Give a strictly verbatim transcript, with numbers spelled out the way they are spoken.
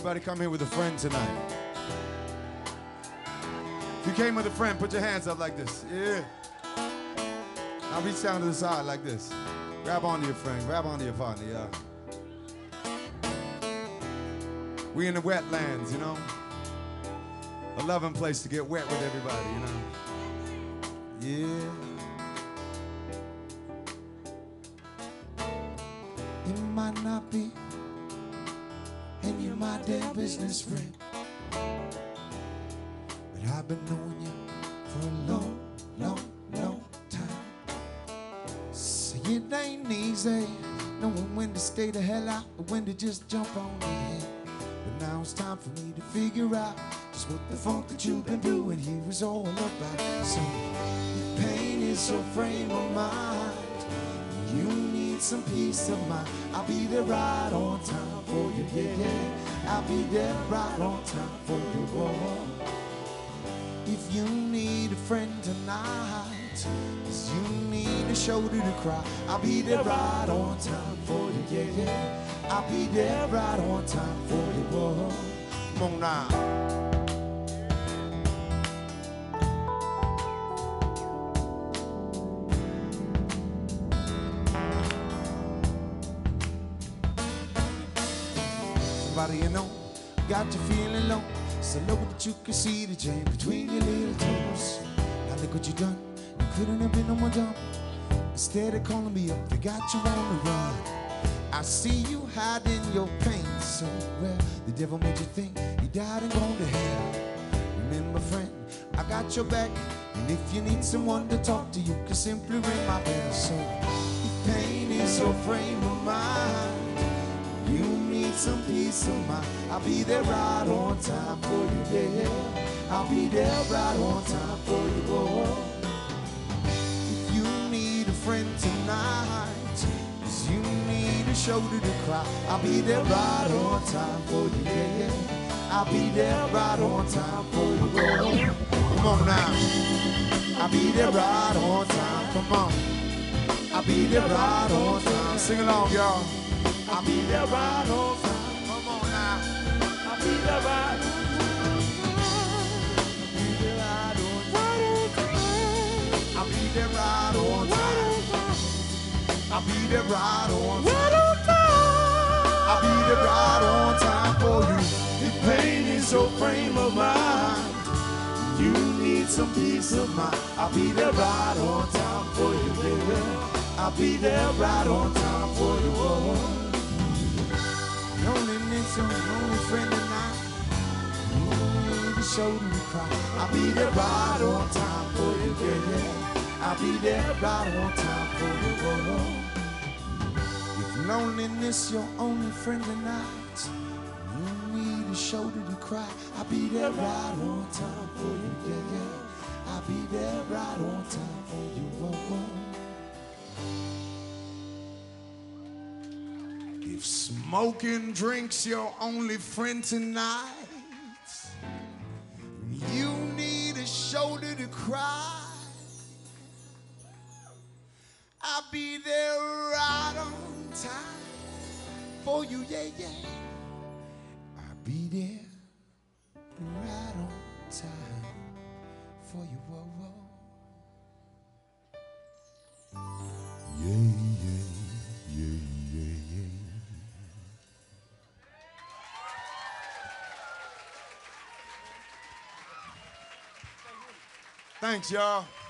Anybody come here with a friend tonight? If you came with a friend, put your hands up like this. Yeah. Now reach down to the side like this. Grab onto your friend, grab onto your partner, yeah. We in the wetlands, you know? A loving place to get wet with everybody, you know? Yeah. It might not be, and you're my damn business friend, but I've been knowing you for a long, long, long time. So it ain't easy knowing when to stay the hell out or when to just jump on the head. But now it's time for me to figure out just what the funk that you've been doing here is all about. So your pain is your frame of mind. You need some peace of mind. I'll be there right on time for you, yeah, yeah. I'll be there right on time for you, boy. If you need a friend tonight, 'cause you need a shoulder to cry, I'll be there right on time for you, yeah, yeah. I'll be there right on time for you, boy. Come on now. Somebody you know got you feeling low, so low that you can see the jam between your little toes. Now look what you done. You couldn't have been no more dumb. Instead of calling me up, they got you on the run. I see you hiding your pain so well. The devil made you think you died and gone to hell. Remember, friend, I got your back, and if you need someone to talk to, you can simply ring my bell. So if pain is your frame of mind, you need some peace of mind, I'll be there right on time for you, yeah. I'll be there right on time for you, boy. If you need a friend tonight, 'cause you need a shoulder to cry, I'll be there right on time for you, yeah. I'll be there right on time for you, boy. Come on now. I'll be there right on time, come on. I'll be there right on time. Sing along, y'all. I'll be there right on time. Come on now. I'll be there right on time. I'll be there right on time. I'll be there right on time. I'll be there right on time. I'll be there right on time for you. If pain is your frame of mind, you need some peace of mind, I'll be there right on time for you, baby. I'll be there right on time for you, boy. Loneliness, your only friend tonight. You need a shoulder to cry. I'll be there right on time for you, yeah, yeah. I'll be there right on time for you, boy. If loneliness, your only friend tonight, you need a shoulder to cry. I'll be there right on time for you, yeah, yeah. I'll be there right on time for you, boy. If smoking drinks your only friend tonight, You need a shoulder to cry. I'll be there right on time for you, yeah, yeah. I'll be there right on time for you, whoa, whoa. yeah, yeah, yeah, yeah, yeah. Thanks, y'all.